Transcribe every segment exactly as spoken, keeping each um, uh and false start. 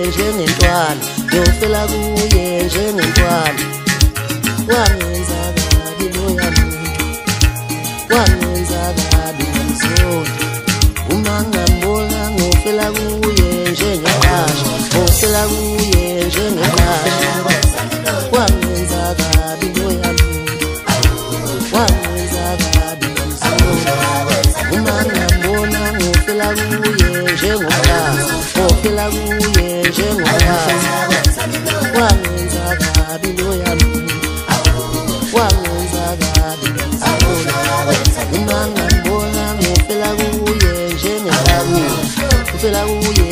njengentwana ngiyofela kuye njengentwana wangenza kabi loya muntu wangenza kabi ngizona uma ngambona ngiyofela kuye njengentwana ngiyofela kuye njengentwana wangenza kabi loya muntu wangenza kabi ngizona uma ngambona ngiyofela kuye njengentwana ngiyofela kuye njengentwana wangenza kabi loya muntu wangenza kabi ngizona uma ngambona ngiyofela kuye njengentwana ngiyofela kuye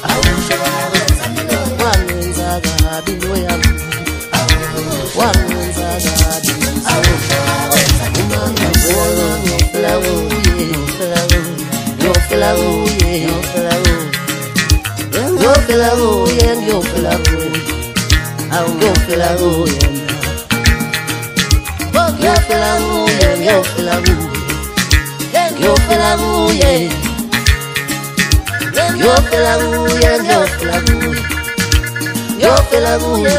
wangenza kabi loya muntu wangenza kabi ngizona uma ngambona ngiyofela kuye ngiyofela kuye ngiyofela kuye ngiyofela kuye ngiyofela kuye awu ngiyofela kuye ngiyofela kuye ngiyofela kuye ngiyofela kuye ngiyofela kuye ngiyofela kuye ngiyofela kuye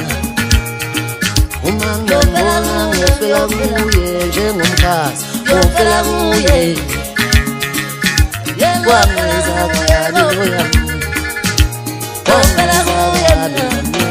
uma ngambona ngiyofela kuye njengomkhazi ngiyofela kuye wangenza kabi loya wangenza kabi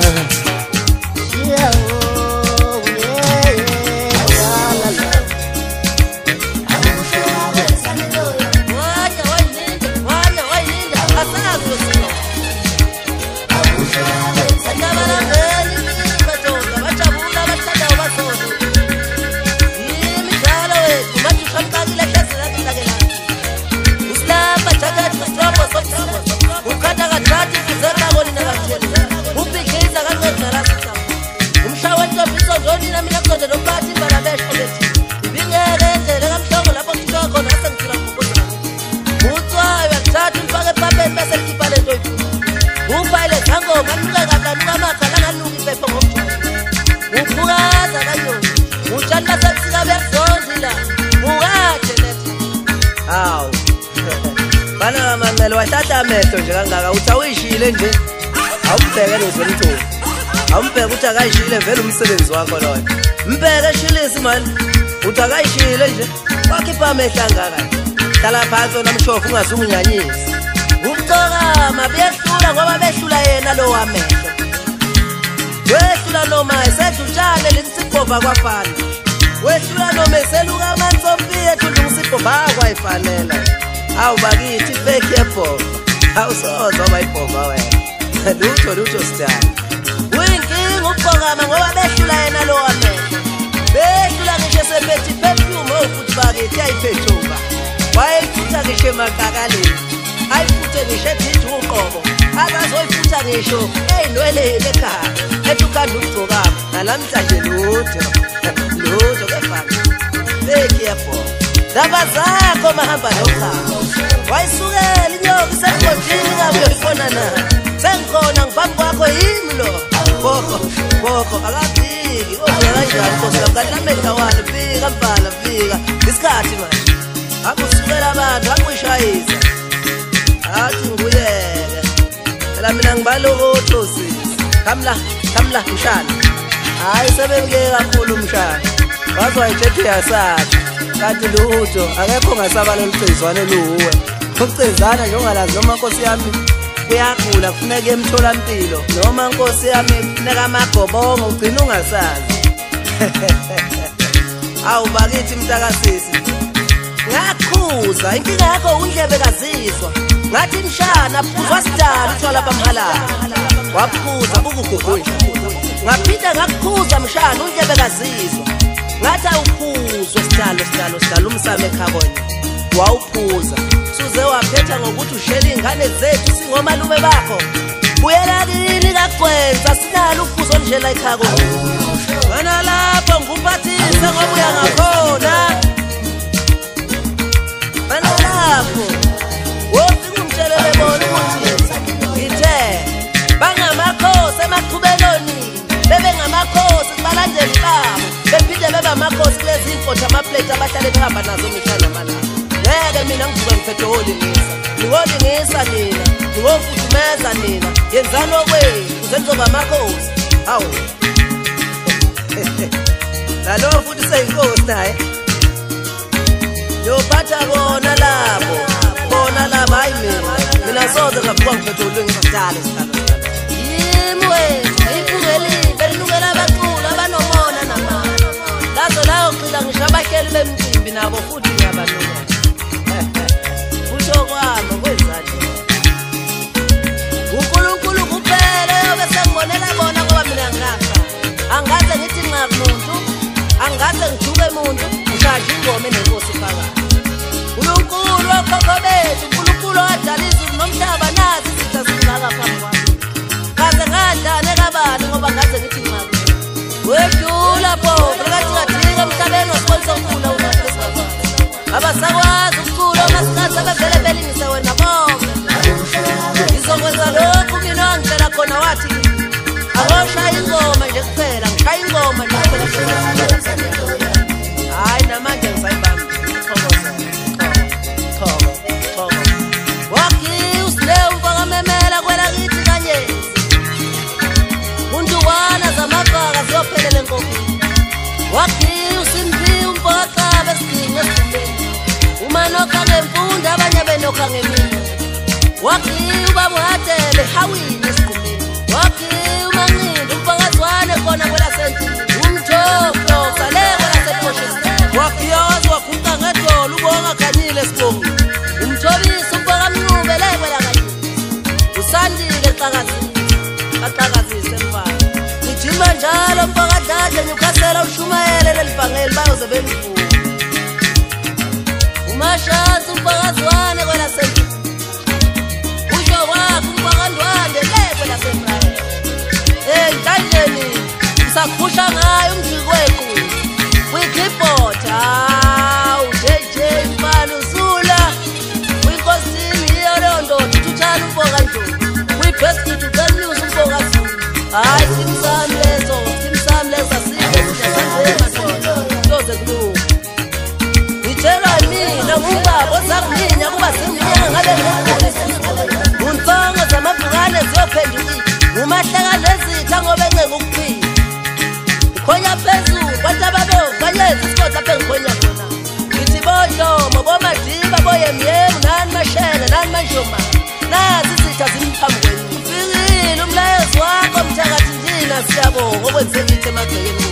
bana mamelo wathatha amehlo nje kangaka uthi awuyishile nje awubheke lezolitho awumbheke ukuthi akayishile vele umsebenzi wakho loyo mbheke shilisi man uthi akayishile nje wakhipha amehlo angaka hlala phansi namshofu ungasukunyanyisi ukucoka mabehlula ngoba behlula yena lo wamehlo wehlula noma esedutshane linsipova kwafana wehlula noma eseluka amantsompi ethu linsipova kwayifanela awu bakithi fake yebhova awusozo bayibhova wena lutho lutho style uyinkinga ukubhokama ngoba behlula yena lo wamehlo behlula ngisho sephethi perfume ofuthi bakithi ayiphethuka wayefutha ngisho emakakaleni ayifuthe ngisho edithi uqobo akazoyifutha ngisho eyinwelele ekhaya ethi ukanda ukugcokama nalamhlanje lutho lutho kefaka fake yebhova daba zakho mahamba nokhaya wayisukela inyoka isegodini kabe uyifona na sengikhona ngiphambi kwakho yimi lo boko boko akafiki oya kanjani nkosi kamkalameli kawana fika mfana fika isikhathi manje akusukela abantu akushayisa athi nguyele phela mina ngibalo othosisi kamla kamla mshana hayi sebemke kakhulu mshana wazwayijethe yasathi kanti lutho akekho ngasabalo licizwane luwe ukucizana njengalazi noma nkosi yami kuyagula kufuneka emtholampilo noma nkosi yami kufuneka amagobongo ugcina ungasazi awu bakithi mntakasisi ngakhuza inkinga yakho undlebe kazizwa ngathi mshana phuzwa sidala uthiwa lapha mhalala waphuza bukugugunja ngaphinda ngakukhuza mshana undlebe kazizwa ngathi awuphuzwa sidalo sidalo sidalo umsame ekhabonye wawuphuza suze waphetha ngokuthi ushela ingane zethu singomalume bakho buyela kini kakwenza sinalo uphuzo njela ekhako mana lapho nguphathise ngoba uya ngakhona mana lapho wofika umtshelele bona ukuthi ngithe bangamakhosi emathubeloni bebe ngamakhosi kubalandeli babo bephinde bebe amakhosi kulezi imfotha amaplate abahlale behamba nazo mihla namalanga ngeke mina ngivuke ngiphethe holingisa ngiholingisa nina ngifudumeza nina yenzani okwethu uzenzoba amakhosi hawu nalo futhi seyinkosi naye yophatha bona labo bona labo hayi mina mina soze ngaphuka ngiphethe ulungisa kudala isikhathi yimwe iphungeli belungela abaculi abanomona namana lazo lawo xila ngisho abahleli bemcimbi nabo futhi ngiyabanona usho kwami kwezani uNkulunkulu kuphela yobe sengibonela bona ngoba mina ngingakha angaze ngithi nqa kumuntu angaze ngithuke umuntu ngishaya ingoma enenkosi phakathi uNkulunkulu wakhokho bethu uNkulunkulu wadala izulu nomhlaba nazi izitha zingaka phambi kwami kaze ngadlane kabani ngoba ngaze ngithi nqa wedlula pho phakathi kathika emhlabeni wasibolisa ukhula unaphezulu abasakwazi ukucula masikhathi abavele belingise wena bonke ngizokwenza lokhu mina ngicela khona wathi awoshaya ingoma nje kuphela ngishaya ingoma nje kuphela hayi namanje ngisayibamba thokoza thokoza thokoza wakhi usilewu mfaka memela kwela kithi kanye untuwana zamafaka ziyophelele enkokini wakhi usimpi umfaka besidinga esidingeni umanokha ngemfunda abanye benokha ngemini wakhi ubaba uHatebe hawini esigqumeni wakhi umanqindi umfakazwane khona kwela sentini umthoflo sale kwela sephoshe wakhi yazi wakhunta ngedolo ubonga khanyile esibongi umthobisi umfaka mncube le kwela kanye usandile xakazini axakazise mfana ngijima njalo mfaka dladle nyukhasela ushumayele lelibhangeli bayoze bemvuka umashansi umfakazwane kwela sentini sakhusha ngayo umjikwequ kwi-keyboard hawu J J mfana usula kwinkosini iyo leyo ndoda uthuthana umfoka nje kwi-basket ucela news umfoka zulu hayi simsami lezo simsami lezo asike sijasanzemadoda toze kulunga ngitshela mina ngubaba ozakuminya kuba singinyanga ngale ngukule untsongo zamabhukane ziyophendukile umahlaka nezitha ngoba enceke ukuphila khonya phezulu kwathi ababonga kwanyeza isikoti lapha engikhonya khona ngithi bodlomo bomadiba boyemyemu nani mashele nani manjoma nazi izitha zimphambi kwenu ufikile umlayezo wakho mthakathi njina siyabonga okwenzekile emagcekeni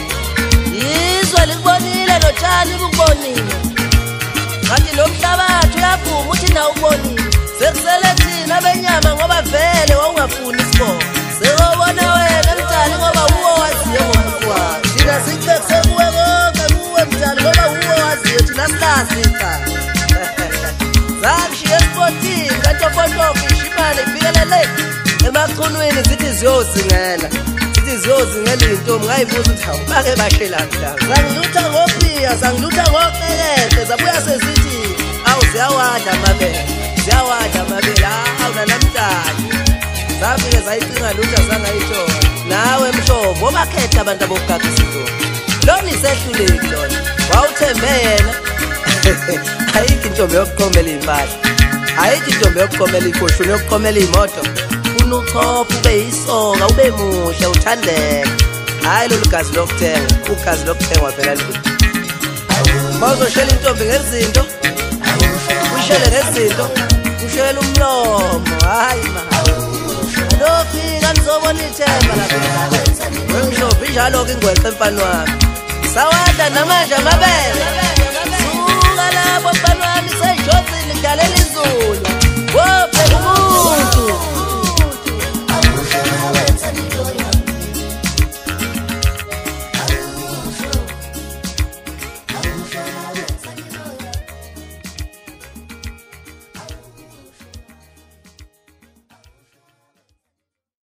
yizwe likubonile lotshani bukubonile kanti lo mhlabathi uyaphuma uthi nawe ubonile sekusele thina benyama ngoba vele wawungafuni isibongo sekobona wena mtali ngoba uwo waziyo ngomuntu wakho thina sikubekise kuwe konke kuwe mtali ngoba uwo waziyo thina silazi ikhaya zangishiye esipotini kanti ofotofi ishimane ifikelele emachunwini zithi ziyozingela zithi ziyozingela intombi ngayibuza ukuthi hawu bake bashelaphi la zangilutha ngophiya zangilutha ngoqekeke zabuya sezithi awu ziyawadla amabele ziyawadla amabele awu nanamhlanje zafike zayicinga lutho zangayithola nawe mhlobo obakhetha abantu abokugagisa intombi lona isehluleki lona wawuthembe yena ayikho intombi yokuqomela iy'mpahla ayikho intombi yokuqomela iy'foshuni yokuqomela iy'moto funa uchopha ube yisoka ube muhle uthandeka hhayi lolu gazi lokuthenga ugazi lokuthenga wavela lutho ma uzoshela intombi ngezinto ushele ngezinto ushele umlomo hhayi ma lofika nizobona ithemba lapha wemshophi njalo-ke ingweqe mfani wami sawadla namanje amabele suka lapho mfani wami seyishofini kudalela izulu